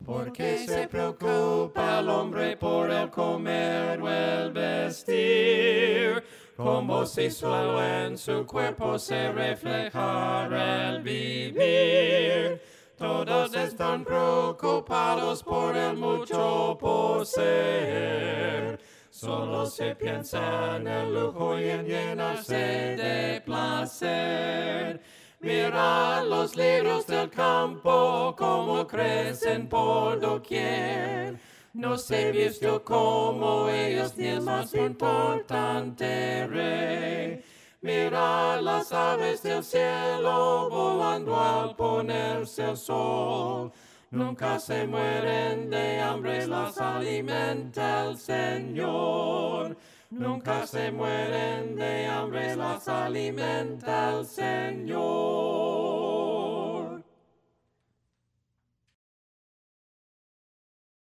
Porque se preocupa el hombre por el comer o el vestir, como si solo en su cuerpo se reflejara el vivir. Todos están preocupados por el mucho poseer. Solo se piensa en el lujo y en llenarse de placer. Mira los lirios del campo, como crecen por doquier. No se vistió como ellos, ni el más importante rey. Mira las aves del cielo, volando al ponerse el sol. Nunca se mueren de hambre, las alimenta el Señor. Nunca se mueren de hambre, las alimenta el Señor.